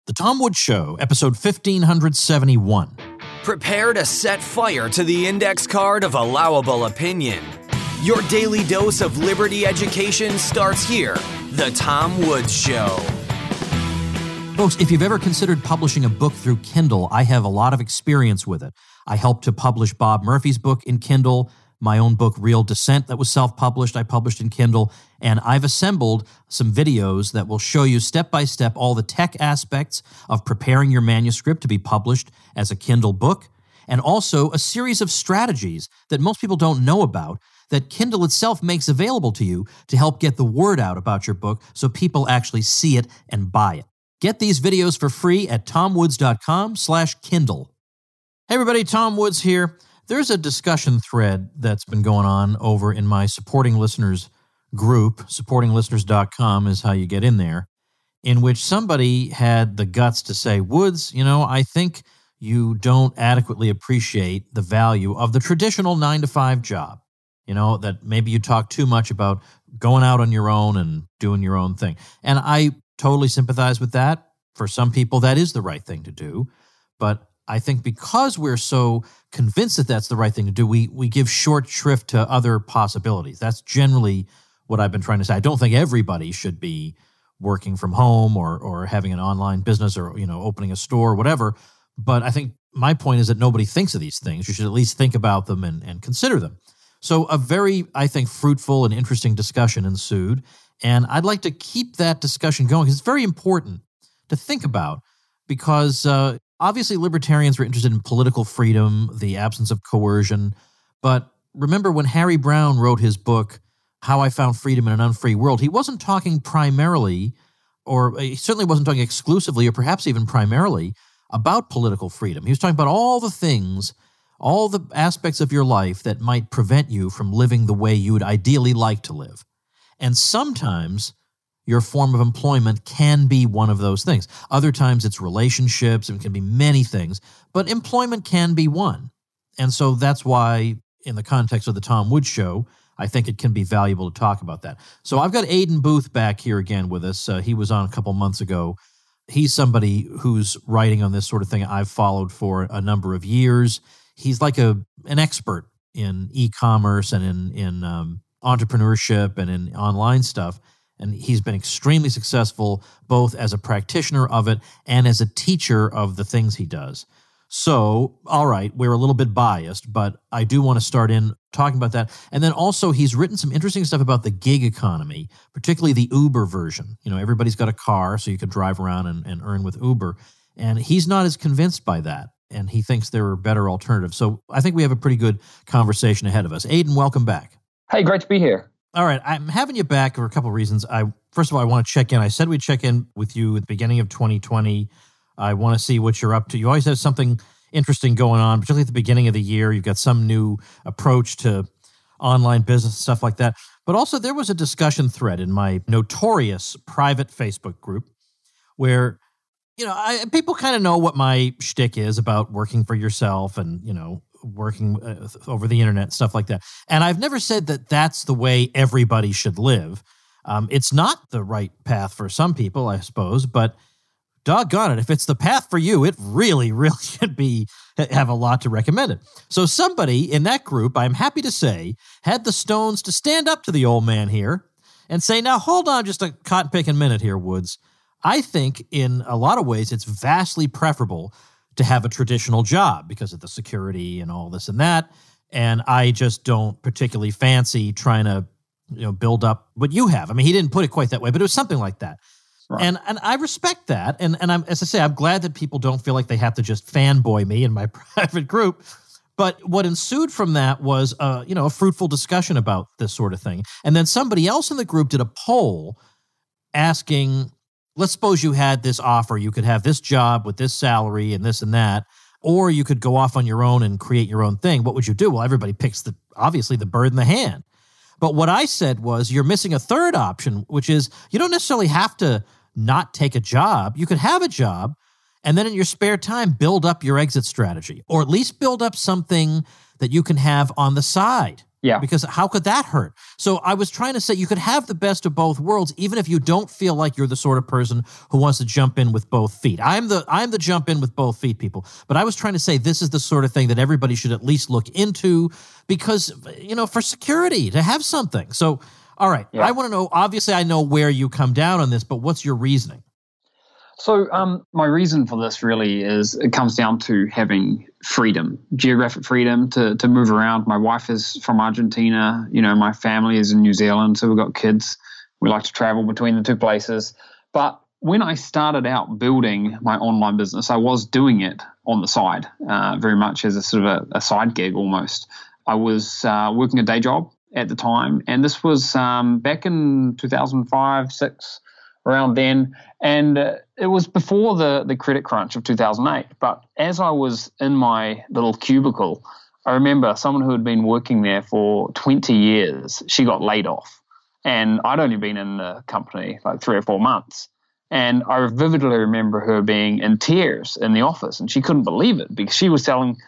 The Tom Woods Show, episode 1571. Prepare to set fire to the index card of allowable opinion. Your daily dose of liberty education starts here. The Tom Woods Show. Folks, if you've ever considered publishing a book through Kindle, I have a lot of experience with it. I helped to publish Bob Murphy's book in Kindle, my own book, Real Descent, that was self-published, I published in Kindle, and I've assembled some videos that will show you step-by-step all the tech aspects of preparing your manuscript to be published as a Kindle book, and also a series of strategies that most people don't know about that Kindle itself makes available to you to help get the word out about your book so people actually see it and buy it. Get these videos for free at tomwoods.com/Kindle. Hey everybody, Tom Woods here. There's a discussion thread that's been going on over in my supporting listeners group. Supportinglisteners.com is how you get in there, in which somebody had the guts to say, Woods, I think you don't adequately appreciate the value of the traditional 9-to-5 job. That maybe you talk too much about going out on your own and doing your own thing. And I totally sympathize with that. For some people, that is the right thing to do. But I think because we're so convinced that that's the right thing to do, we give short shrift to other possibilities. That's generally what I've been trying to say. I don't think everybody should be working from home or having an online business or, opening a store or whatever. But I think my point is that nobody thinks of these things. You should at least think about them and consider them. So a very, I think, fruitful and interesting discussion ensued. And I'd like to keep that discussion going because it's very important to think about because obviously libertarians are interested in political freedom, the absence of coercion. But remember when Harry Browne wrote his book, How I Found Freedom in an Unfree World, he wasn't talking primarily, or he certainly wasn't talking exclusively or perhaps even primarily about political freedom. He was talking about all the things, all the aspects of your life that might prevent you from living the way you would ideally like to live. And sometimes your form of employment can be one of those things. Other times it's relationships, and it can be many things, but employment can be one. And so that's why, in the context of the Tom Woods Show, I think it can be valuable to talk about that. So I've got Aidan Booth back here again with us. He was on a couple months ago. He's somebody who's writing on this sort of thing I've followed for a number of years. He's like an expert in e-commerce and in entrepreneurship and in online stuff. And he's been extremely successful both as a practitioner of it and as a teacher of the things he does. So, all right, we're a little bit biased, but I do want to start in talking about that. And then also he's written some interesting stuff about the gig economy, particularly the Uber version. Everybody's got a car, so you can drive around and earn with Uber. And he's not as convinced by that. And he thinks there are better alternatives. So I think we have a pretty good conversation ahead of us. Aidan, welcome back. Hey, great to be here. All right, I'm having you back for a couple of reasons. First of all, I want to check in. I said we'd check in with you at the beginning of 2020. I want to see what you're up to. You always have something interesting going on, particularly at the beginning of the year. You've got some new approach to online business and stuff like that. But also there was a discussion thread in my notorious private Facebook group where, people kind of know what my shtick is about working for yourself and, working over the internet, stuff like that. And I've never said that that's the way everybody should live. It's not the right path for some people, I suppose, but doggone it, if it's the path for you, it really, really should have a lot to recommend it. So somebody in that group, I'm happy to say, had the stones to stand up to the old man here and say, now hold on just a cotton-picking minute here, Woods. I think in a lot of ways it's vastly preferable to have a traditional job because of the security and all this and that. And I just don't particularly fancy trying to, build up what you have. I mean, he didn't put it quite that way, but it was something like that. Right. And I respect that. And as I say, I'm glad that people don't feel like they have to just fanboy me in my private group. But what ensued from that was, a fruitful discussion about this sort of thing. And then somebody else in the group did a poll asking, let's suppose you had this offer. You could have this job with this salary and this and that, or you could go off on your own and create your own thing. What would you do? Well, everybody picks obviously the bird in the hand. But what I said was you're missing a third option, which is you don't necessarily have to not take a job. You could have a job and then in your spare time, build up your exit strategy, or at least build up something that you can have on the side. Yeah. Because how could that hurt? So I was trying to say you could have the best of both worlds, even if you don't feel like you're the sort of person who wants to jump in with both feet. I'm the jump in with both feet people. But I was trying to say this is the sort of thing that everybody should at least look into because, for security, to have something. So, all right, I want to know, obviously I know where you come down on this, but what's your reasoning? So my reason for this really is it comes down to having freedom, geographic freedom to move around. My wife is from Argentina. My family is in New Zealand, so we've got kids. We like to travel between the two places. But when I started out building my online business, I was doing it on the side, very much as a sort of a side gig almost. I was working a day job at the time, and this was back in 2005, 2006, around then. And it was before the credit crunch of 2008. But as I was in my little cubicle, I remember someone who had been working there for 20 years, she got laid off. And I'd only been in the company like 3 or 4 months. And I vividly remember her being in tears in the office, and she couldn't believe it because she was telling,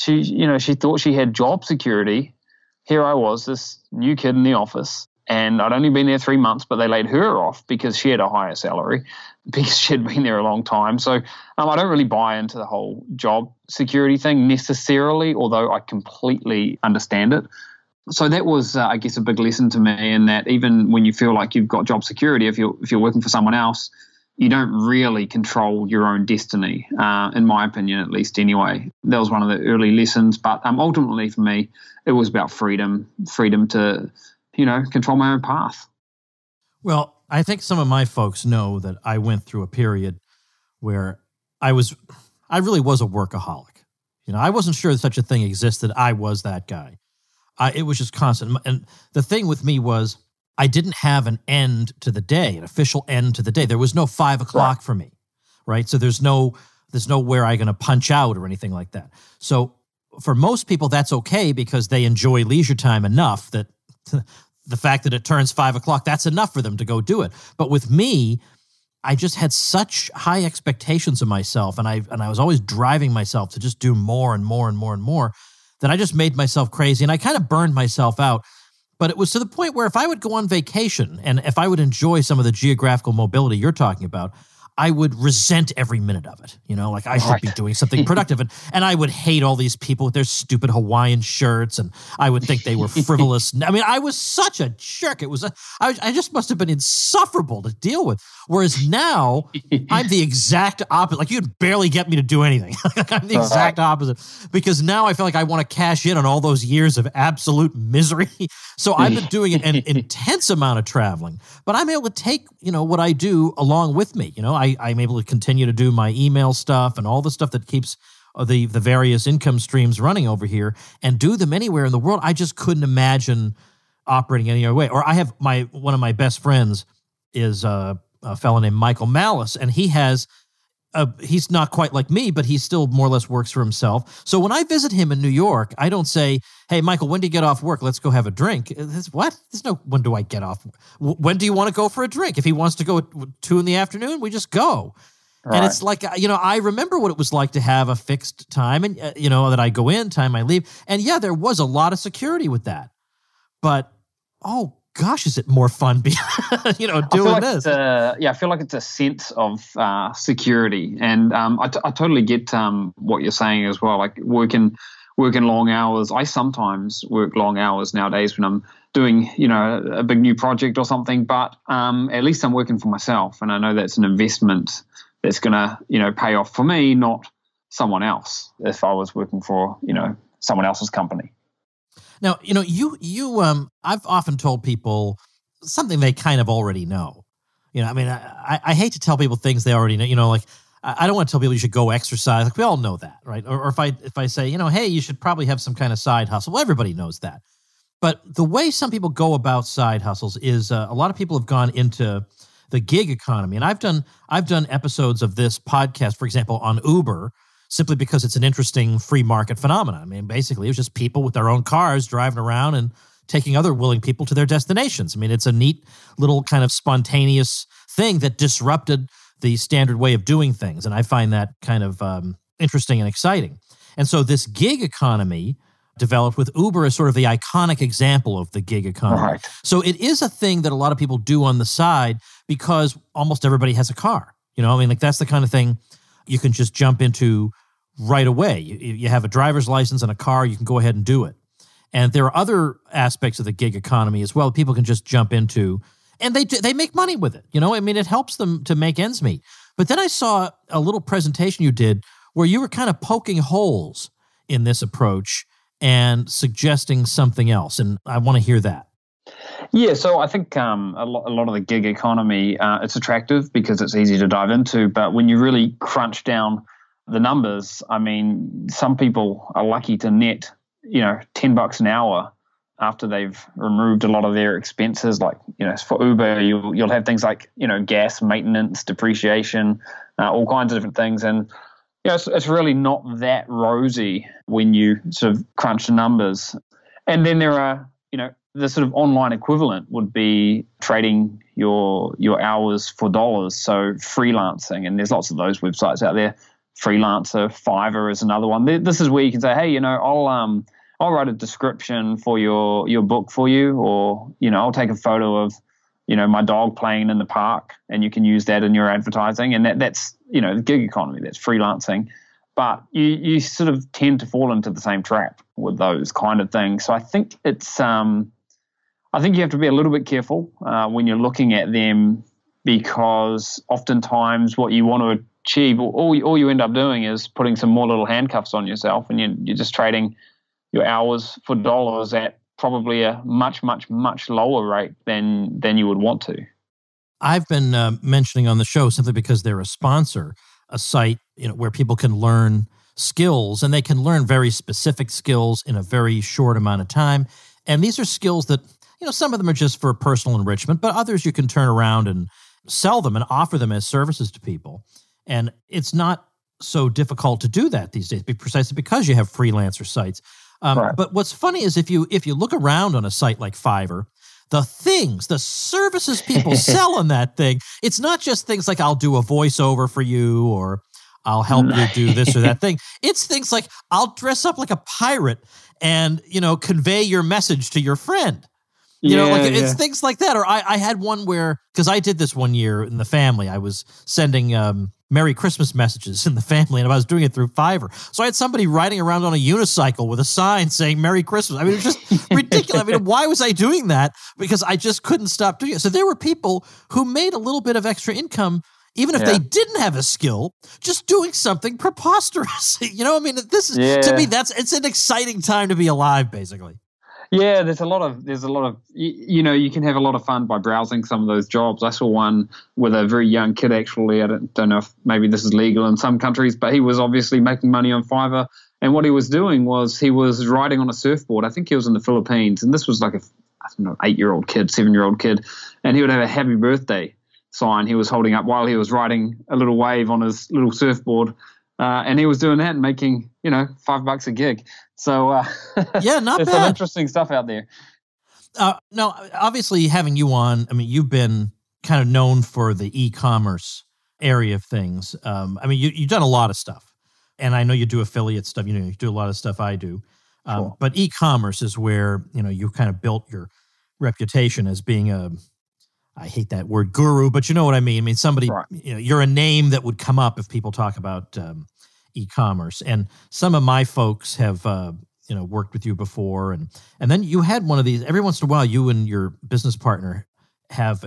she thought she had job security. Here I was, this new kid in the office, and I'd only been there 3 months, but they laid her off because she had a higher salary because she had been there a long time. So I don't really buy into the whole job security thing necessarily, although I completely understand it. So that was, I guess, a big lesson to me in that even when you feel like you've got job security, if you're working for someone else, you don't really control your own destiny, in my opinion, at least anyway. That was one of the early lessons. But ultimately for me, it was about freedom to, control my own path. Well, I think some of my folks know that I went through a period where I really was a workaholic. I wasn't sure that such a thing existed. I was that guy. It was just constant. And the thing with me was I didn't have an end to the day, an official end to the day. There was no 5 o'clock for me, right? So there's nowhere I'm going to punch out or anything like that. So for most people, that's okay because they enjoy leisure time enough that the fact that it turns 5 o'clock, that's enough for them to go do it. But with me, I just had such high expectations of myself, and I was always driving myself to just do more and more and more and more, that I just made myself crazy, and I kind of burned myself out. But it was to the point where if I would go on vacation and if I would enjoy some of the geographical mobility you're talking about, I would resent every minute of it. Like I should be doing something productive. And I would hate all these people with their stupid Hawaiian shirts, and I would think they were frivolous. I mean, I was such a jerk. I just must have been insufferable to deal with. Whereas now, I'm the exact opposite. Like, you'd barely get me to do anything. I'm the exact opposite. Because now I feel like I want to cash in on all those years of absolute misery. So I've been doing an intense amount of traveling. But I'm able to take, what I do along with me. I'm able to continue to do my email stuff and all the stuff that keeps the various income streams running over here and do them anywhere in the world. I just couldn't imagine operating any other way. Or I have one of my best friends is a fellow named Michael Malice, and he's not quite like me, but he still more or less works for himself. So when I visit him in New York, I don't say, "Hey, Michael, when do you get off work? Let's go have a drink." What? There's no, when do I get off? When do you want to go for a drink? If he wants to go at 2 p.m, we just go. Right. And it's like, I remember what it was like to have a fixed time and, that I go in, time I leave. And yeah, there was a lot of security with that. But, oh, gosh, is it more fun doing this? I feel like it's a sense of security. And I totally get what you're saying as well, like working long hours. I sometimes work long hours nowadays when I'm doing, a big new project or something, but at least I'm working for myself. And I know that's an investment that's going to, pay off for me, not someone else, if I was working for, someone else's company. Now, I've often told people something they kind of already know. I hate to tell people things they already know. Like, I don't want to tell people you should go exercise. Like, we all know that, right? Or if I say, hey, you should probably have some kind of side hustle. Well, everybody knows that. But the way some people go about side hustles is a lot of people have gone into the gig economy. And I've done episodes of this podcast, for example, on Uber, simply because it's an interesting free market phenomenon. I mean, basically, it was just people with their own cars driving around and taking other willing people to their destinations. I mean, it's a neat little kind of spontaneous thing that disrupted the standard way of doing things. And I find that kind of interesting and exciting. And so this gig economy developed with Uber as sort of the iconic example of the gig economy. Right. So it is a thing that a lot of people do on the side because almost everybody has a car. Like that's the kind of thing you can just jump into right away. You have a driver's license and a car, you can go ahead and do it. And there are other aspects of the gig economy as well people can just jump into, and they make money with it. It helps them to make ends meet. But then I saw a little presentation you did where you were kind of poking holes in this approach and suggesting something else. And I want to hear that. Yeah, so I think a lot of the gig economy, it's attractive because it's easy to dive into. But when you really crunch down the numbers, some people are lucky to net, $10 an hour after they've removed a lot of their expenses. Like, for Uber, you'll have things like, gas, maintenance, depreciation, all kinds of different things. And, it's really not that rosy when you sort of crunch the numbers. And then there are, the sort of online equivalent would be trading your hours for dollars. So freelancing, and there's lots of those websites out there. Freelancer, Fiverr is another one. This is where you can say, hey, I'll write a description for your book for you, or, I'll take a photo of, my dog playing in the park, and you can use that in your advertising. And that's, the gig economy, that's freelancing. But you sort of tend to fall into the same trap with those kind of things. So I think I think you have to be a little bit careful when you're looking at them, because oftentimes what you want to achieve, all you end up doing is putting some more little handcuffs on yourself, and you're just trading your hours for dollars at probably a much, much, much lower rate than you would want to. I've been mentioning on the show, simply because they're a sponsor, a site where people can learn skills, and they can learn very specific skills in a very short amount of time. And these are skills that, some of them are just for personal enrichment, but others you can turn around and sell them and offer them as services to people. And it's not so difficult to do that these days, precisely because you have freelancer sites. Right. But what's funny is if you look around on a site like Fiverr, the services people sell on that thing, it's not just things like I'll do a voiceover for you, or I'll help you do this or that thing. It's things like I'll dress up like a pirate and, convey your message to your friend. It's things like that. Or I had one where, because I did this one year in the family, I was sending Merry Christmas messages in the family, and I was doing it through Fiverr. So I had somebody riding around on a unicycle with a sign saying Merry Christmas. It was just ridiculous. Why was I doing that? Because I just couldn't stop doing it. So there were people who made a little bit of extra income, even if they didn't have a skill, just doing something preposterous. This is, to me, it's an exciting time to be alive, basically. Yeah, there's a lot of, you can have a lot of fun by browsing some of those jobs. I saw one with a very young kid, actually. I don't know if maybe this is legal in some countries, but he was obviously making money on Fiverr. And what he was doing was he was riding on a surfboard. I think he was in the Philippines. And this was like 8-year-old kid, 7-year-old kid. And he would have a happy birthday sign he was holding up while he was riding a little wave on his little surfboard. And he was doing that and making, $5 a gig. So not there's bad. Some interesting stuff out there. Now, obviously, having you on, you've been kind of known for the e-commerce area of things. You've done a lot of stuff, and I know you do affiliate stuff. You do a lot of stuff I do. Cool. But e-commerce is where, you kind of built your reputation as being I hate that word, guru, but you know what I mean. Somebody, right. You're a name that would come up if people talk about e-commerce. And some of my folks have, worked with you before. And then you had one of these, every once in a while, you and your business partner have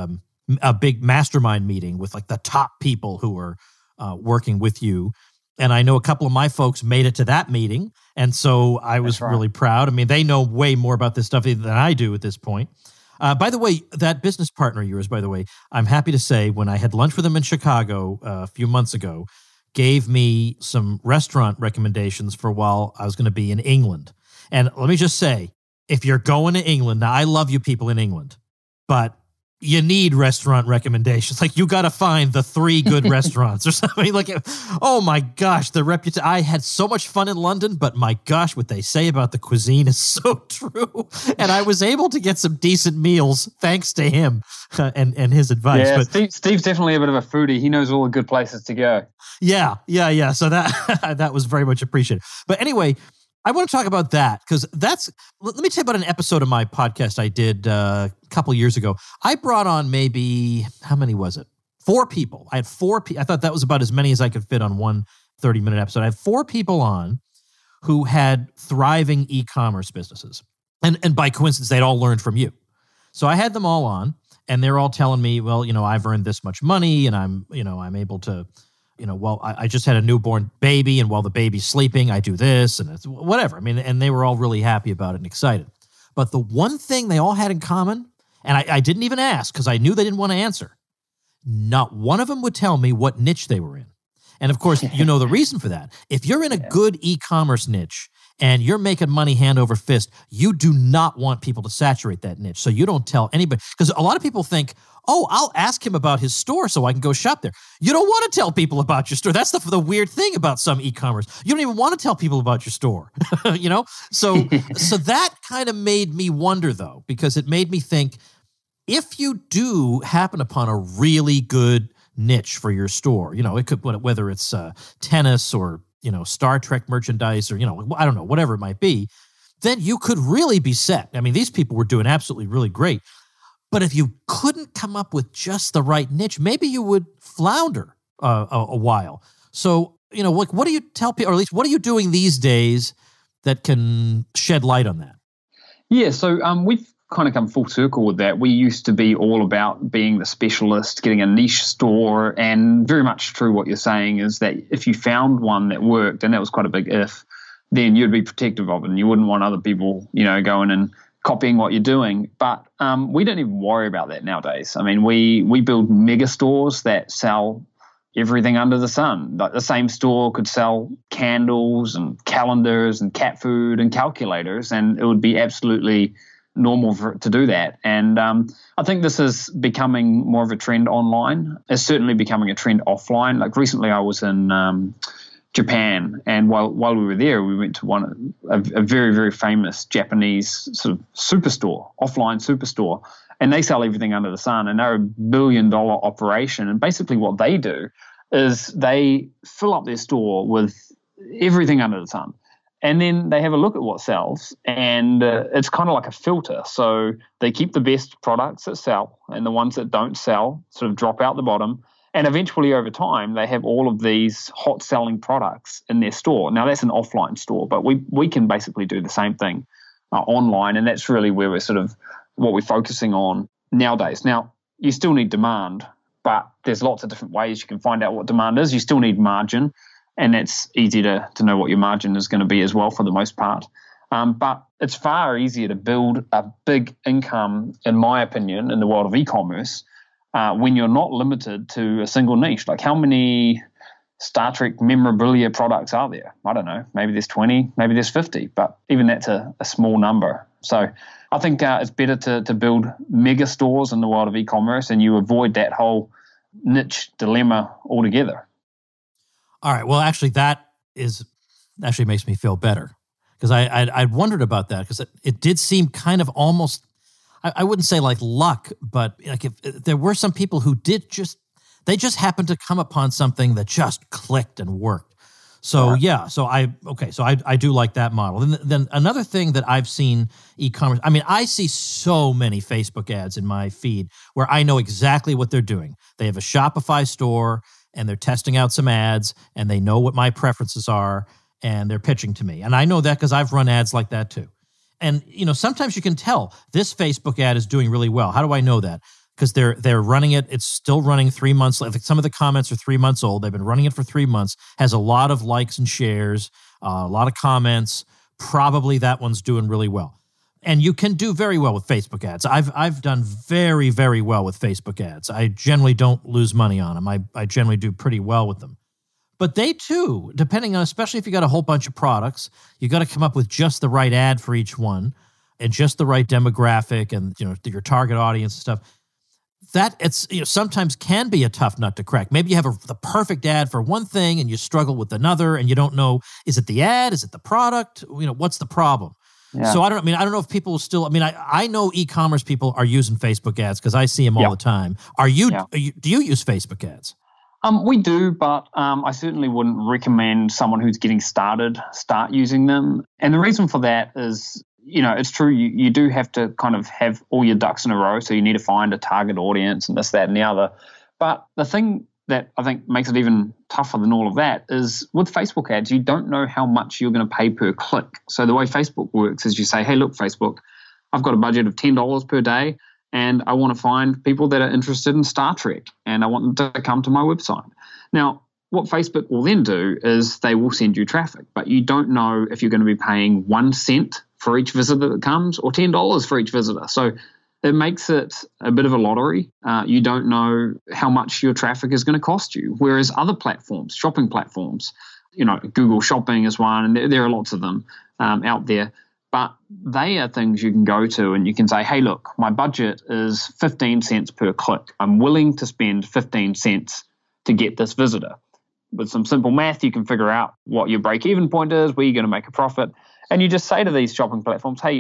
a big mastermind meeting with like the top people who are working with you. And I know a couple of my folks made it to that meeting. And so I was really proud. They know way more about this stuff than I do at this point. By the way, that business partner of yours, I'm happy to say, when I had lunch with him in Chicago a few months ago, gave me some restaurant recommendations for while I was going to be in England. And let me just say, if you're going to England, now I love you people in England, but you need restaurant recommendations. Like, you got to find the 3 good restaurants or something. Like, oh my gosh, the reputation. I had so much fun in London, but my gosh, what they say about the cuisine is so true. And I was able to get some decent meals thanks to him and his advice. Yeah, but Steve's definitely a bit of a foodie. He knows all the good places to go. Yeah. So that was very much appreciated. But anyway, I want to talk about that because let me tell you about an episode of my podcast I did a couple years ago. I brought on maybe, how many was it? 4 people. I had 4 people. I thought that was about as many as I could fit on one 30-minute episode. I had 4 people on who had thriving e-commerce businesses. And by coincidence, they'd all learned from you. So I had them all on and they're all telling me, well, I've earned this much money and I'm able to, I just had a newborn baby and while the baby's sleeping, I do this and it's whatever. I mean, and they were all really happy about it and excited. But the one thing they all had in common, and I didn't even ask because I knew they didn't want to answer, not one of them would tell me what niche they were in. And of course, the reason for that. If you're in a good e-commerce niche and you're making money hand over fist, you do not want people to saturate that niche. So you don't tell anybody. Because a lot of people think, oh, I'll ask him about his store so I can go shop there. You don't want to tell people about your store. That's the weird thing about some e-commerce. You don't even want to tell people about your store, So that kind of made me wonder, though, because it made me think, if you do happen upon a really good niche for your store, it could, whether it's tennis or, Star Trek merchandise or, I don't know, whatever it might be, then you could really be set. I mean, these people were doing absolutely really great. But if you couldn't come up with just the right niche, maybe you would flounder a while. So, what do you tell people, or at least what are you doing these days that can shed light on that? Yeah, so we've kind of come full circle with that. We used to be all about being the specialist, getting a niche store, and very much true what you're saying is that if you found one that worked, and that was quite a big if, then you'd be protective of it and you wouldn't want other people, going and copying what you're doing. But we don't even worry about that nowadays. I mean, we build mega stores that sell everything under the sun. Like the same store could sell candles and calendars and cat food and calculators, and it would be absolutely normal for it to do that. And I think this is becoming more of a trend online. It's certainly becoming a trend offline. Like recently I was in Japan, and while we were there, we went to a very, very famous Japanese sort of superstore, offline superstore, and they sell everything under the sun, and they're a $1 billion operation. And basically what they do is they fill up their store with everything under the sun. And then they have a look at what sells, and it's kind of like a filter. So they keep the best products that sell, and the ones that don't sell sort of drop out the bottom. And eventually, over time, they have all of these hot-selling products in their store. Now, that's an offline store, but we can basically do the same thing online, and that's really where we're sort of what we're focusing on nowadays. Now, you still need demand, but there's lots of different ways you can find out what demand is. You still need margin. And it's easy to know what your margin is going to be as well for the most part. But it's far easier to build a big income, in my opinion, in the world of e-commerce when you're not limited to a single niche. Like how many Star Trek memorabilia products are there? I don't know. Maybe there's 20, maybe there's 50, but even that's a small number. So I think it's better to build mega stores in the world of e-commerce, and you avoid that whole niche dilemma altogether. All right. Well, actually, that actually makes me feel better because I wondered about that because it did seem kind of almost, I wouldn't say like luck, but like if there were some people who they just happened to come upon something that just clicked and worked. So yeah, so I do like that model. And then another thing that I've seen e-commerce, I mean, I see so many Facebook ads in my feed where I know exactly what they're doing. They have a Shopify store, and they're testing out some ads, and they know what my preferences are, and they're pitching to me. And I know that because I've run ads like that too. And, sometimes you can tell this Facebook ad is doing really well. How do I know that? Because they're running it. It's still running 3 months. Some of the comments are 3 months old. They've been running it for 3 months, has a lot of likes and shares, a lot of comments. Probably that one's doing really well. And you can do very well with Facebook ads. I've done very, very well with Facebook ads. I generally don't lose money on them. I generally do pretty well with them. But they too, depending on, especially if you got a whole bunch of products, you got to come up with just the right ad for each one and just the right demographic and your target audience and stuff. That it's sometimes can be a tough nut to crack. Maybe you have the perfect ad for one thing and you struggle with another, and you don't know, is it the ad? Is it the product? What's the problem? Yeah. So I don't know if people still. I know e-commerce people are using Facebook ads because I see them all the time. Do you use Facebook ads? We do, but I certainly wouldn't recommend someone who's getting started start using them. And the reason for that is, it's true, you do have to kind of have all your ducks in a row. So you need to find a target audience and this, that, and the other. But the thing that I think makes it even tougher than all of that is with Facebook ads, you don't know how much you're going to pay per click. So the way Facebook works is you say, hey, look, Facebook, I've got a budget of $10 per day, and I want to find people that are interested in Star Trek, and I want them to come to my website. Now, what Facebook will then do is they will send you traffic, but you don't know if you're going to be paying 1 cent for each visitor that comes or $10 for each visitor. So it makes it a bit of a lottery. You don't know how much your traffic is going to cost you. Whereas other platforms, shopping platforms, Google Shopping is one, and there are lots of them out there. But they are things you can go to and you can say, hey, look, my budget is 15 cents per click. I'm willing to spend 15 cents to get this visitor. With some simple math, you can figure out what your break-even point is, where you're going to make a profit. And you just say to these shopping platforms, hey,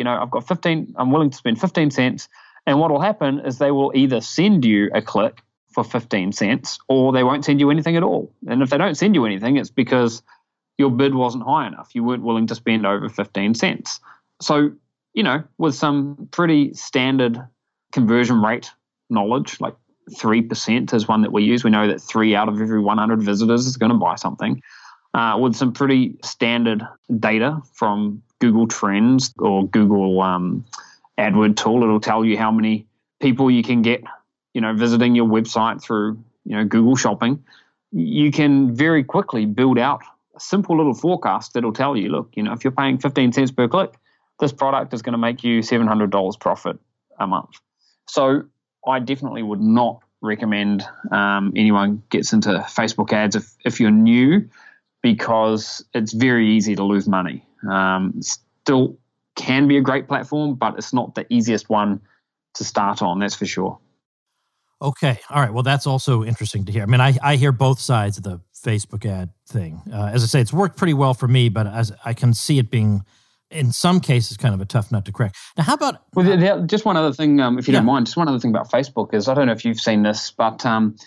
I'm willing to spend 15 cents. And what will happen is they will either send you a click for 15 cents or they won't send you anything at all. And if they don't send you anything, it's because your bid wasn't high enough. You weren't willing to spend over 15 cents. So, with some pretty standard conversion rate knowledge, like 3% is one that we use. We know that 3 out of every 100 visitors is going to buy something. With some pretty standard data from Google Trends or Google AdWord tool, it'll tell you how many people you can get, visiting your website through, Google Shopping. You can very quickly build out a simple little forecast that'll tell you, look, if you're paying 15 cents per click, this product is going to make you $700 profit a month. So I definitely would not recommend anyone gets into Facebook ads if you're new, because it's very easy to lose money. Still can be a great platform, but it's not the easiest one to start on, that's for sure. Okay. All right. Well, that's also interesting to hear. I mean, I hear both sides of the Facebook ad thing. As I say, it's worked pretty well for me, but as I can see it being, in some cases, kind of a tough nut to crack. Now, how about... Well, just one other thing, if you don't mind, just one other thing about Facebook is, I don't know if you've seen this, but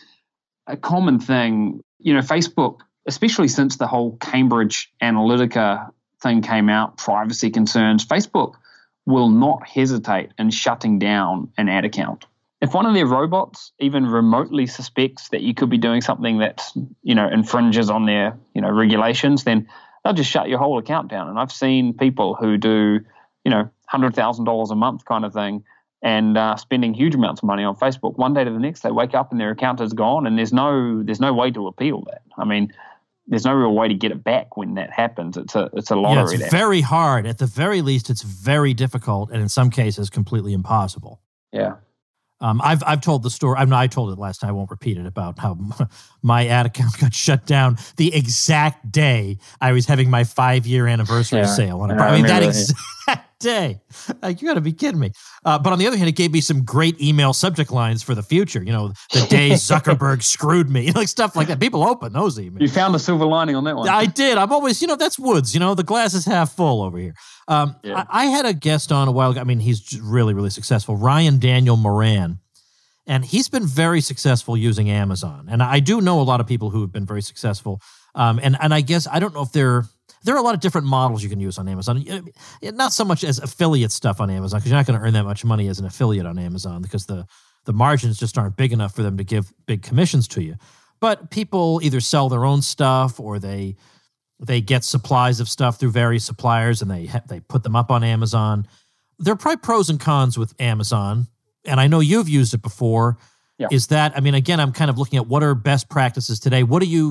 a common thing, Facebook, especially since the whole Cambridge Analytica thing came out, privacy concerns, Facebook will not hesitate in shutting down an ad account. If one of their robots even remotely suspects that you could be doing something that, infringes on their, regulations, then they'll just shut your whole account down. And I've seen people who do, $100,000 a month kind of thing and spending huge amounts of money on Facebook. One day to the next, they wake up and their account is gone, and there's no way to appeal that. I mean, there's no real way to get it back when that happens. It's a lottery. Yeah, it's very hard. At the very least, it's very difficult, and in some cases, completely impossible. Yeah. I've told the story. I told it last time. I won't repeat it, about how my ad account got shut down the exact day I was having my 5-year anniversary sale on it. I mean, that exact day. Like, you got to be kidding me. But on the other hand, it gave me some great email subject lines for the future. The day Zuckerberg screwed me, like stuff like that. People open those emails. You found a silver lining on that one. I did. I'm always, that's Woods. The glass is half full over here. I had a guest on a while ago. I mean, he's really, really successful. Ryan Daniel Moran. And he's been very successful using Amazon. And I do know a lot of people who have been very successful. And I guess, I don't know if there are a lot of different models you can use on Amazon. Not so much as affiliate stuff on Amazon, because you're not going to earn that much money as an affiliate on Amazon, because the margins just aren't big enough for them to give big commissions to you. But people either sell their own stuff, or they get supplies of stuff through various suppliers, and they put them up on Amazon. There are probably pros and cons with Amazon. And I know you've used it before. Yeah. Is that, I mean, again, I'm kind of looking at what are best practices today.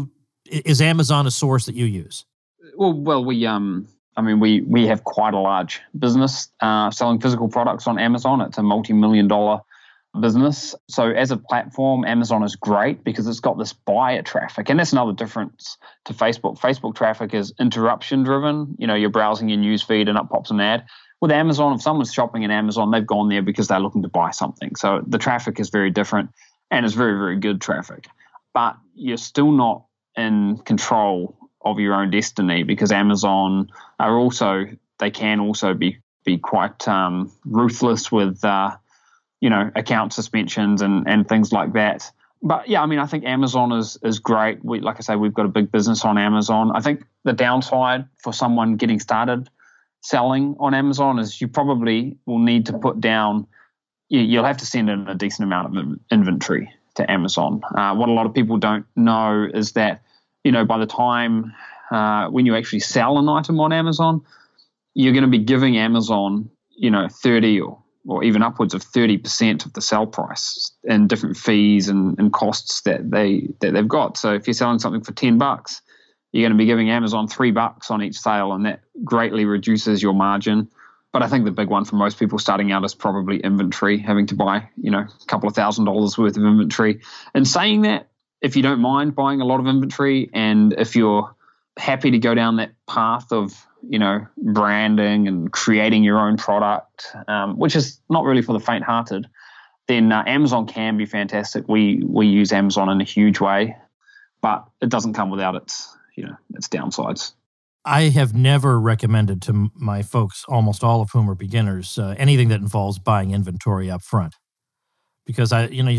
Is Amazon a source that you use? Well, we have quite a large business selling physical products on Amazon. It's a multi-million-dollar business. So as a platform, Amazon is great because it's got this buyer traffic. And that's another difference to Facebook. Facebook traffic is interruption driven. You're browsing your news feed and up pops an ad. With Amazon, if someone's shopping in Amazon, they've gone there because they're looking to buy something. So the traffic is very different, and it's very, very good traffic. But you're still not in control of your own destiny, because Amazon they can also be quite ruthless with account suspensions and things like that. But yeah, I mean, I think Amazon is great. Like I say, we've got a big business on Amazon. I think the downside for someone getting started selling on Amazon is you probably will need to put down, you'll have to send in a decent amount of inventory to Amazon. What a lot of people don't know is that, by the time when you actually sell an item on Amazon, you're going to be giving Amazon, 30 or even upwards of 30% of the sell price in different fees and costs that they've got. So if you're selling something for $10, you're going to be giving Amazon $3 on each sale, and that greatly reduces your margin. But I think the big one for most people starting out is probably inventory, having to buy, a couple of $1,000s worth of inventory. And saying that, if you don't mind buying a lot of inventory, and if you're happy to go down that path of, branding and creating your own product, which is not really for the faint-hearted, then Amazon can be fantastic. We use Amazon in a huge way, but it doesn't come without its downsides. I have never recommended to my folks, almost all of whom are beginners, anything that involves buying inventory up front, because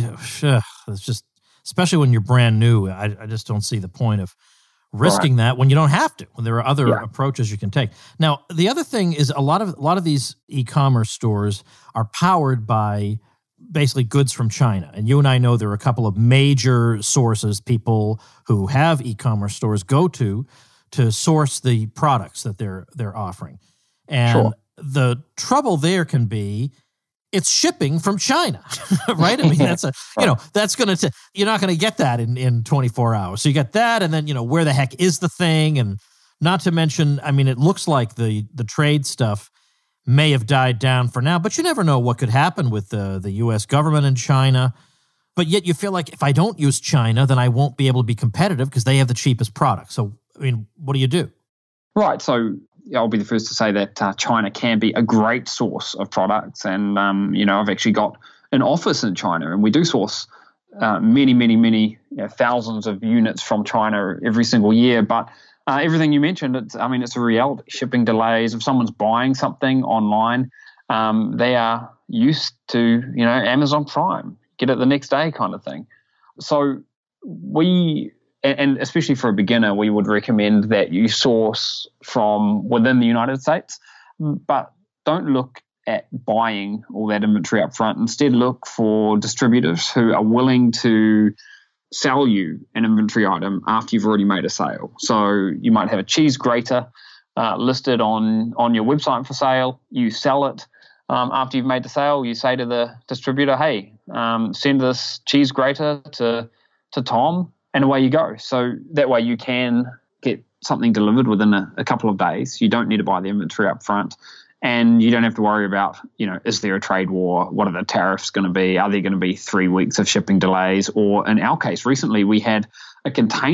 it's just, especially when you're brand new, I just don't see the point of risking that when you don't have to, when there are other approaches you can take. Now, the other thing is a lot of these e-commerce stores are powered by basically goods from China. And you and I know there are a couple of major sources people who have e-commerce stores go to source the products that they're offering. And the trouble there can be it's shipping from China, right? I mean, that's that's going to, you're not going to get that in 24 hours. So you get that, and then, where the heck is the thing? And not to mention, I mean, it looks like the trade stuff may have died down for now, but you never know what could happen with the U.S. government and China. But yet you feel like if I don't use China, then I won't be able to be competitive because they have the cheapest product. So, I mean, what do you do? Right. So I'll be the first to say that China can be a great source of products. And, I've actually got an office in China, and we do source many thousands of units from China every single year. But everything you mentioned, it's a reality. Shipping delays, if someone's buying something online, they are used to, Amazon Prime, get it the next day kind of thing. So and especially for a beginner, we would recommend that you source from within the United States, but don't look at buying all that inventory up front. Instead, look for distributors who are willing to sell you an inventory item after you've already made a sale. So you might have a cheese grater listed on your website for sale. You sell it. After you've made the sale, you say to the distributor, hey, send this cheese grater to Tom, and away you go. So that way you can get something delivered within a couple of days. You don't need to buy the inventory up front, and you don't have to worry about, is there a trade war? What are the tariffs going to be? Are there going to be 3 weeks of shipping delays? Or in our case, recently we had a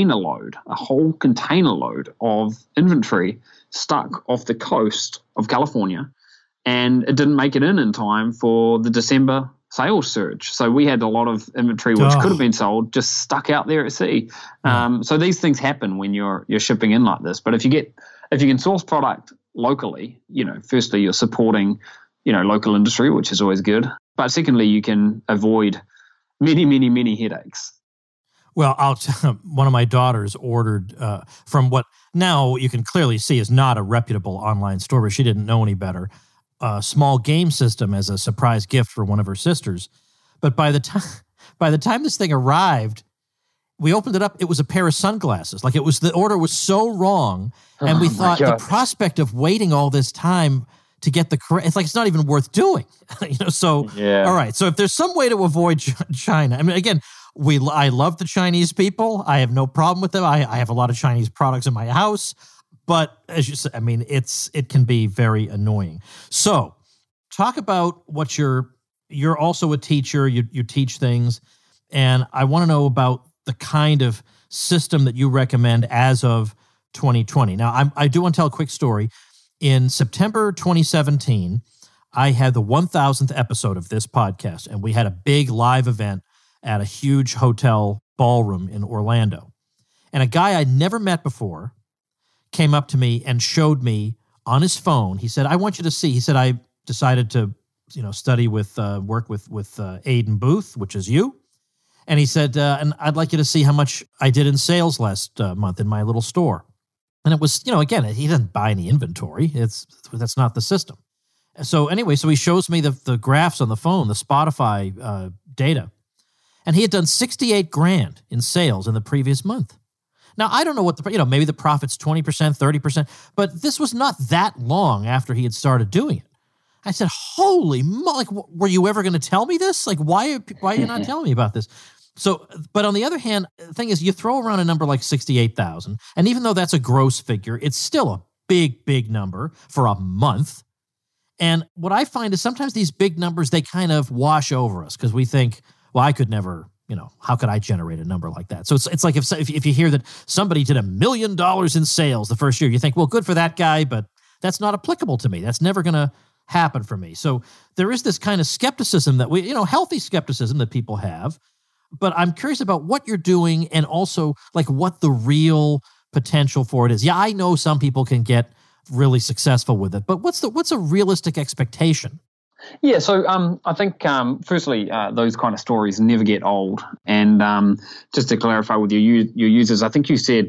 whole container load of inventory stuck off the coast of California, and it didn't make it in time for the December sales surge. So we had a lot of inventory which could have been sold just stuck out there at sea. So these things happen when you're shipping in like this. But if you can source product locally, firstly you're supporting, local industry, which is always good. But secondly, you can avoid many headaches. Well, one of my daughters ordered from what now you can clearly see is not a reputable online store, but she didn't know any better. A small game system as a surprise gift for one of her sisters. But by the time this thing arrived, we opened it up, it was a pair of sunglasses. Like the order was so wrong. And we thought the prospect of waiting all this time to get the correct, it's like, it's not even worth doing. All right. So if there's some way to avoid China, I mean, again, I love the Chinese people. I have no problem with them. I have a lot of Chinese products in my house. But as you said, I mean, it can be very annoying. So talk about what you're also a teacher, you teach things, and I want to know about the kind of system that you recommend as of 2020. Now, I do want to tell a quick story. In September 2017, I had the 1,000th episode of this podcast, and we had a big live event at a huge hotel ballroom in Orlando. And a guy I'd never met before came up to me and showed me on his phone. He said, I want you to see. He said, I decided to, study with, work with Aidan Booth, which is you. And he said, and I'd like you to see how much I did in sales last month in my little store. And it was, again, he doesn't buy any inventory. That's not the system. So anyway, so he shows me the graphs on the phone, the Spotify data. And he had done $68,000 in sales in the previous month. Now, I don't know what maybe the profit's 20%, 30%, but this was not that long after he had started doing it. I said, holy were you ever going to tell me this? Like, why are you not telling me about this? So, but on the other hand, the thing is, you throw around a number like 68,000, and even though that's a gross figure, it's still a big, big number for a month. And what I find is sometimes these big numbers, they kind of wash over us because we think, well, I could never, how could I generate a number like that? So it's like if you hear that somebody did $1 million in sales the first year, you think, well, good for that guy, but that's not applicable to me. That's never going to happen for me. So there is this kind of skepticism that healthy skepticism that people have. But I'm curious about what you're doing and also like what the real potential for it is. Yeah, I know some people can get really successful with it, but what's a realistic expectation? Yeah, so I think firstly, those kind of stories never get old. And just to clarify with your users, I think you said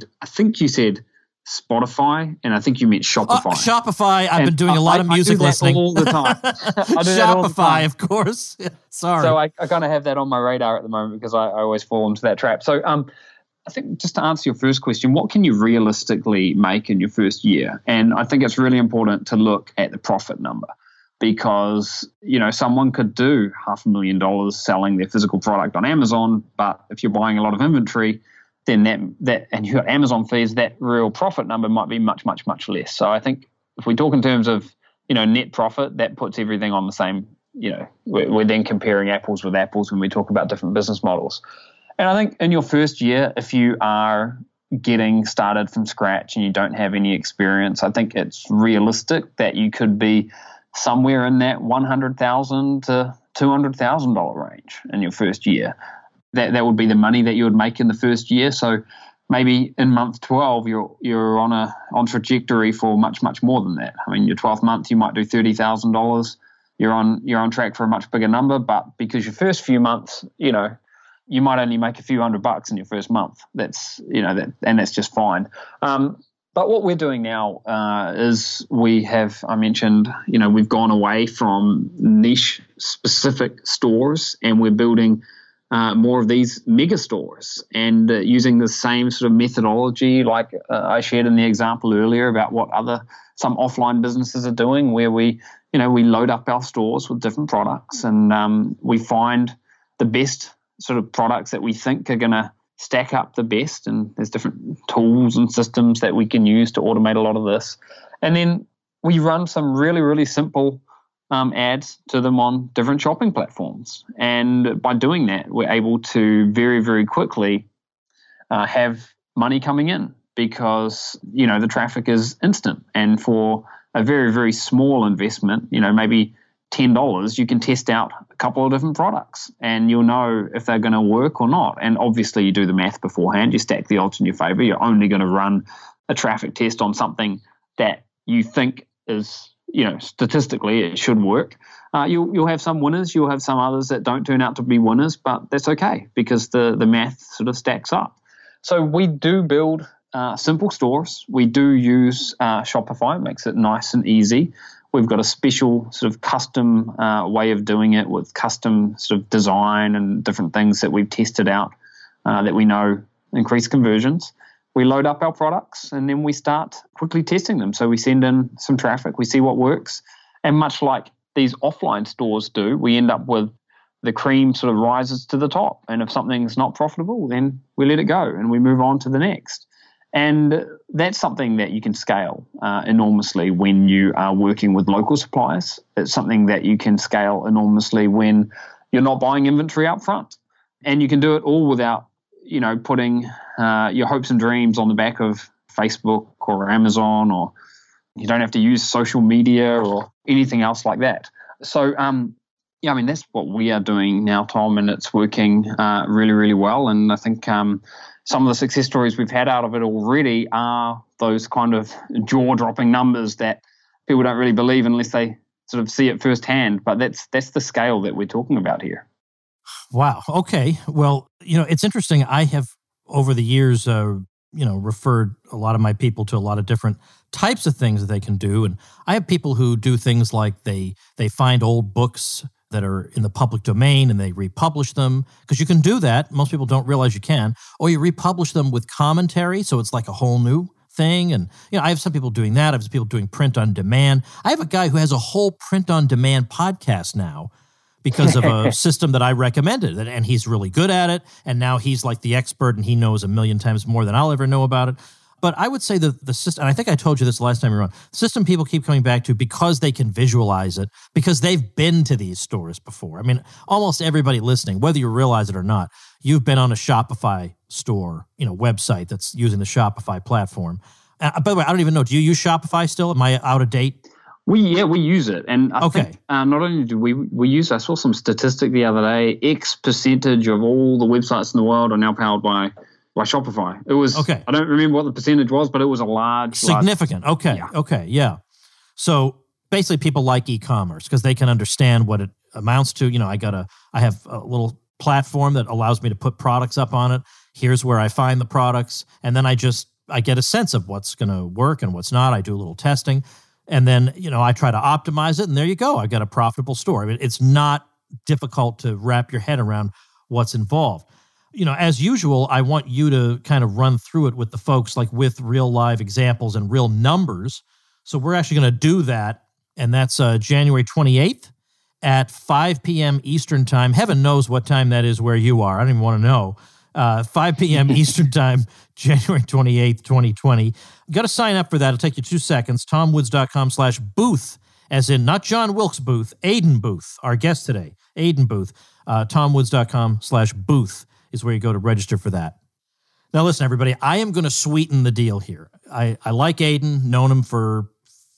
Spotify, and I think you meant Shopify. Shopify. I've been doing a lot of music listening all the time. Shopify, of course. Sorry. So I kind of have that on my radar at the moment because I always fall into that trap. So I think just to answer your first question, what can you realistically make in your first year? And I think it's really important to look at the profit number because, someone could do $500,000 selling their physical product on Amazon, but if you're buying a lot of inventory, then that and you got Amazon fees, that real profit number might be much, much, much less. So I think if we talk in terms of, net profit, that puts everything on the same, we're then comparing apples with apples when we talk about different business models. And I think in your first year, if you are getting started from scratch and you don't have any experience, I think it's realistic that you could be somewhere in that $100,000 to $200,000 range in your first year. That would be the money that you would make in the first year. So maybe in month 12, you're on trajectory for much, much more than that. I mean, your 12th month, you might do $30,000. You're on track for a much bigger number, but because your first few months, you might only make a few $100 in your first month. That's and that's just fine. But what we're doing now is I mentioned, we've gone away from niche specific stores and we're building more of these mega stores and using the same sort of methodology like I shared in the example earlier about what some offline businesses are doing where we load up our stores with different products and we find the best sort of products that we think are going to stack up the best, and there's different tools and systems that we can use to automate a lot of this. And then we run some really, really simple ads to them on different shopping platforms. And by doing that, we're able to very, very quickly have money coming in because, the traffic is instant. And for a very, very small investment, maybe $10, you can test out a couple of different products and you'll know if they're going to work or not. And obviously you do the math beforehand, you stack the odds in your favor. You're only going to run a traffic test on something that you think is, statistically it should work. You'll have some winners, you'll have some others that don't turn out to be winners, but that's okay because the math sort of stacks up. So we do build simple stores. We do use Shopify. It makes it nice and easy. We've got a special sort of custom way of doing it with custom sort of design and different things that we've tested out that we know increase conversions. We load up our products and then we start quickly testing them. So we send in some traffic, we see what works. And much like these offline stores do, we end up with the cream sort of rises to the top. And if something's not profitable, then we let it go and we move on to the next. And that's something that you can scale enormously when you are working with local suppliers. It's something that you can scale enormously when you're not buying inventory up front. And you can do it all without, putting your hopes and dreams on the back of Facebook or Amazon, or you don't have to use social media or anything else like that. So, that's what we are doing now, Tom, and it's working really, really well. And I think some of the success stories we've had out of it already are those kind of jaw-dropping numbers that people don't really believe unless they sort of see it firsthand. But that's the scale that we're talking about here. Wow. Okay. Well, it's interesting. I have over the years, referred a lot of my people to a lot of different types of things that they can do. And I have people who do things like they find old books that are in the public domain and they republish them, because you can do that. Most people don't realize you can. Or you republish them with commentary, so it's like a whole new thing. And I have some people doing that. I have some people doing print on demand. I have a guy who has a whole print on demand podcast now because of a system that I recommended, and he's really good at it. And now he's like the expert, and he knows a million times more than I'll ever know about it. But I would say the system, and I think I told you this last time we were on, the system people keep coming back to because they can visualize it, because they've been to these stores before. I mean, almost everybody listening, whether you realize it or not, you've been on a Shopify store, website that's using the Shopify platform. By the way, I don't even know, do you use Shopify still? Am I out of date? We use it. And I think not only do we use it, I saw some statistic the other day, X percentage of all the websites in the world are now powered by Shopify. It was, I don't remember what the percentage was, but it was a significant. Yeah. So basically people like e-commerce because they can understand what it amounts to. I have a little platform that allows me to put products up on it. Here's where I find the products. And then I get a sense of what's going to work and what's not. I do a little testing. And then, I try to optimize it. And there you go. I've got a profitable store. I mean, it's not difficult to wrap your head around what's involved. As usual, I want you to kind of run through it with the folks, like with real live examples and real numbers. So we're actually going to do that. And that's January 28th at 5 p.m. Eastern time. Heaven knows what time that is where you are. I don't even want to know. 5 p.m. Eastern time, January 28th, 2020. You got to sign up for that. It'll take you 2 seconds. TomWoods.com/booth, as in not John Wilkes Booth, Aiden Booth, our guest today, Aiden Booth. TomWoods.com/booth is where you go to register for that. Now, listen, everybody, I am going to sweeten the deal here. I like Aiden, known him for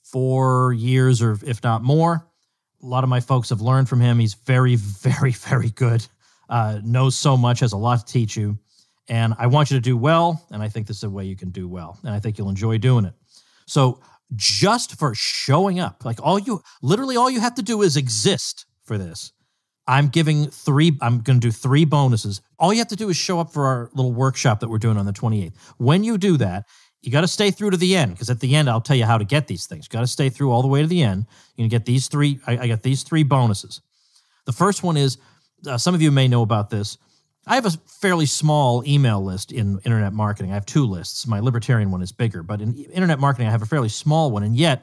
4 years or if not more. A lot of my folks have learned from him. He's very, very, very good. Knows so much, has a lot to teach you. And I want you to do well, and I think this is a way you can do well. And I think you'll enjoy doing it. So just for showing up, literally all you have to do is exist for this. I'm going to do 3 bonuses. All you have to do is show up for our little workshop that we're doing on the 28th. When you do that, you got to stay through to the end, because at the end, I'll tell you how to get these things. You got to stay through all the way to the end. You're going to get these 3. I got these 3 bonuses. The first one is, some of you may know about this. I have a fairly small email list in internet marketing. I have 2 lists. My libertarian one is bigger, but in internet marketing, I have a fairly small one. And yet,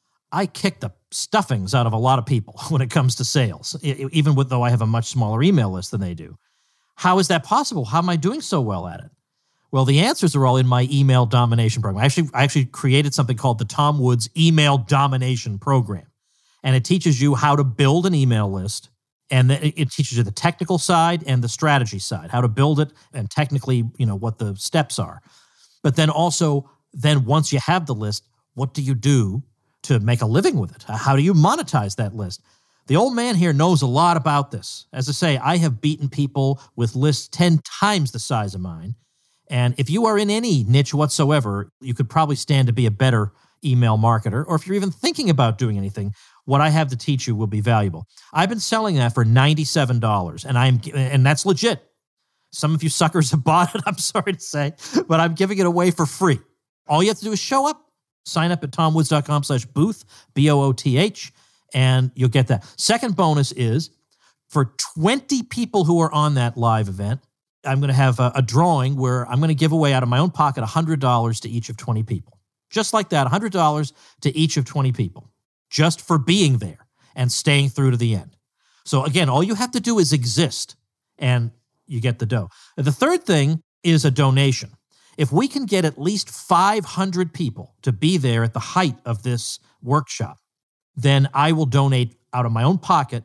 I kick the stuffings out of a lot of people when it comes to sales, even though I have a much smaller email list than they do. How is that possible? How am I doing so well at it? Well, the answers are all in my email domination program. I actually created something called the Tom Woods Email Domination Program. And it teaches you how to build an email list. And it teaches you the technical side and the strategy side, how to build it and technically, what the steps are. But then also, once you have the list, what do you do to make a living with it? How do you monetize that list? The old man here knows a lot about this. As I say, I have beaten people with lists 10 times the size of mine. And if you are in any niche whatsoever, you could probably stand to be a better email marketer. Or if you're even thinking about doing anything, what I have to teach you will be valuable. I've been selling that for $97, and that's legit. Some of you suckers have bought it, I'm sorry to say, but I'm giving it away for free. All you have to do is show up, sign up at tomwoods.com/booth, BOOTH, and you'll get that. Second bonus is for 20 people who are on that live event, I'm going to have a drawing where I'm going to give away out of my own pocket $100 to each of 20 people. Just like that, $100 to each of 20 people, just for being there and staying through to the end. So again, all you have to do is exist, and you get the dough. The third thing is a donation. If we can get at least 500 people to be there at the height of this workshop, then I will donate out of my own pocket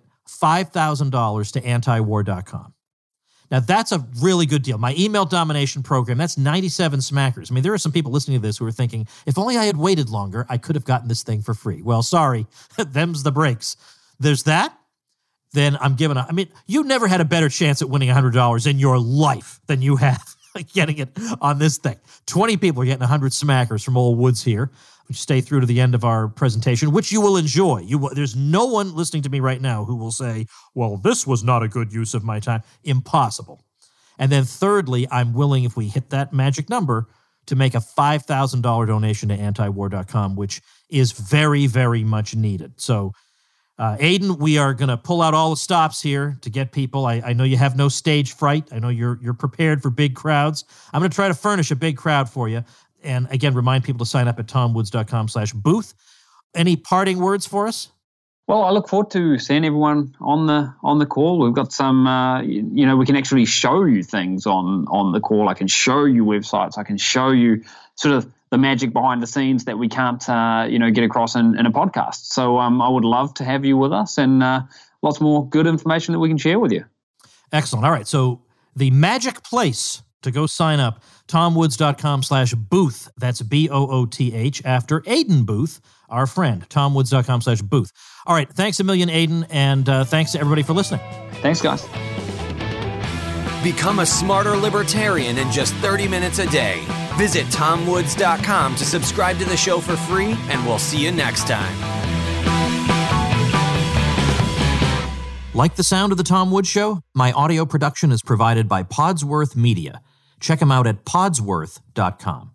$5,000 to antiwar.com. Now, that's a really good deal. My email domination program, that's 97 smackers. I mean, there are some people listening to this who are thinking, if only I had waited longer, I could have gotten this thing for free. Well, sorry, them's the breaks. There's that. Then I'm giving you never had a better chance at winning $100 in your life than you have getting it on this thing. 20 people are getting 100 smackers from Old Woods here. Which stay through to the end of our presentation, which you will enjoy. There's no one listening to me right now who will say, well, this was not a good use of my time. Impossible. And then thirdly, I'm willing, if we hit that magic number, to make a $5,000 donation to antiwar.com, which is very, very much needed. So, Aidan, we are going to pull out all the stops here to get people. I know you have no stage fright. I know you're prepared for big crowds. I'm going to try to furnish a big crowd for you. And again, remind people to sign up at tomwoods.com/booth. Any parting words for us? Well, I look forward to seeing everyone on the call. We've got some, we can actually show you things on the call. I can show you websites. I can show you sort of the magic behind the scenes that we can't, get across in a podcast. So I would love to have you with us and lots more good information that we can share with you. Excellent. All right. So the magic place to go sign up, tomwoods.com/booth. That's BOOTH after Aidan Booth, our friend, tomwoods.com/booth. All right. Thanks a million, Aidan. And thanks to everybody for listening. Thanks, guys. Become a smarter libertarian in just 30 minutes a day. Visit tomwoods.com to subscribe to the show for free, and we'll see you next time. Like the sound of The Tom Woods Show? My audio production is provided by Podsworth Media. Check them out at podsworth.com.